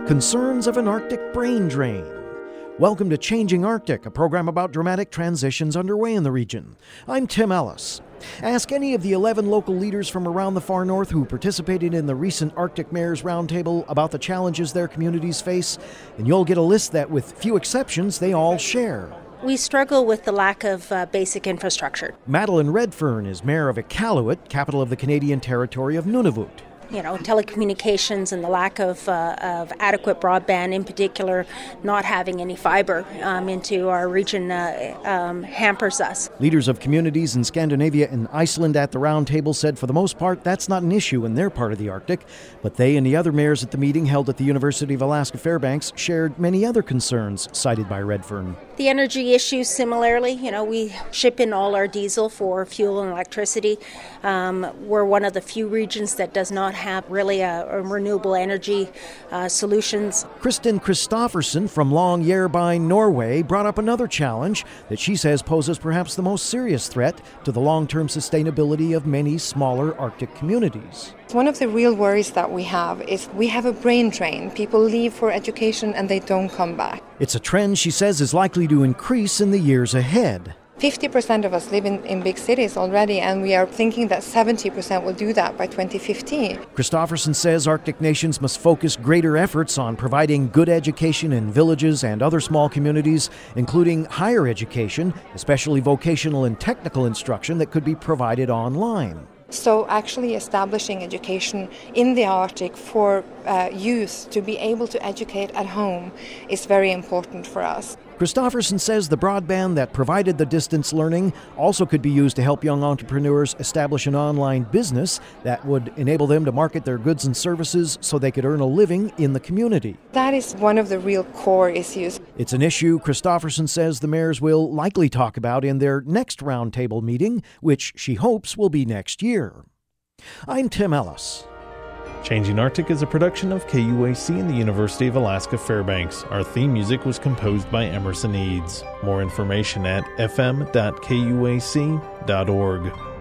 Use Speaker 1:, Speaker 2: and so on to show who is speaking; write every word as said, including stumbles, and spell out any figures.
Speaker 1: Concerns of an Arctic brain drain. Welcome to Changing Arctic, a program about dramatic transitions underway in the region. I'm Tim Ellis. Ask any of the eleven local leaders from around the far north who participated in the recent Arctic Mayors Roundtable about the challenges their communities face, and you'll get a list that, with few exceptions, they all share.
Speaker 2: We struggle with the lack of uh, basic infrastructure.
Speaker 1: Madeleine Redfern is mayor of Iqaluit, capital of the Canadian territory of Nunavut.
Speaker 2: You know, telecommunications and the lack of, uh, of adequate broadband, in particular, not having any fiber um, into our region uh, um, hampers us.
Speaker 1: Leaders of communities in Scandinavia and Iceland at the roundtable said for the most part that's not an issue in their part of the Arctic, but they and the other mayors at the meeting held at the University of Alaska Fairbanks shared many other concerns cited by Redfern.
Speaker 2: The energy issues, similarly, you know, we ship in all our diesel for fuel and electricity. Um, we're one of the few regions that does not have really a, a renewable energy uh, solutions.
Speaker 1: Kristin Kristoffersen from Longyearbyen, Norway, brought up another challenge that she says poses perhaps the most serious threat to the long-term sustainability of many smaller Arctic communities.
Speaker 3: One of the real worries that we have is we have a brain drain. People leave for education and they don't come back.
Speaker 1: It's a trend she says is likely to increase in the years ahead.
Speaker 3: fifty percent of us live in, in big cities already, and we are thinking that seventy percent will do that by twenty fifteen.
Speaker 1: Kristoffersen says Arctic nations must focus greater efforts on providing good education in villages and other small communities, including higher education, especially vocational and technical instruction that could be provided online.
Speaker 3: So actually establishing education in the Arctic for uh, youth to be able to educate at home is very important for us.
Speaker 1: Kristoffersen says the broadband that provided the distance learning also could be used to help young entrepreneurs establish an online business that would enable them to market their goods and services so they could earn a living in the community.
Speaker 3: That is one of the real core issues.
Speaker 1: It's an issue Kristoffersen says the mayors will likely talk about in their next roundtable meeting, which she hopes will be next year. I'm Tim Ellis.
Speaker 4: Changing Arctic is a production of K U A C and the University of Alaska Fairbanks. Our theme music was composed by Emerson Eads. More information at f m dot k u a c dot org.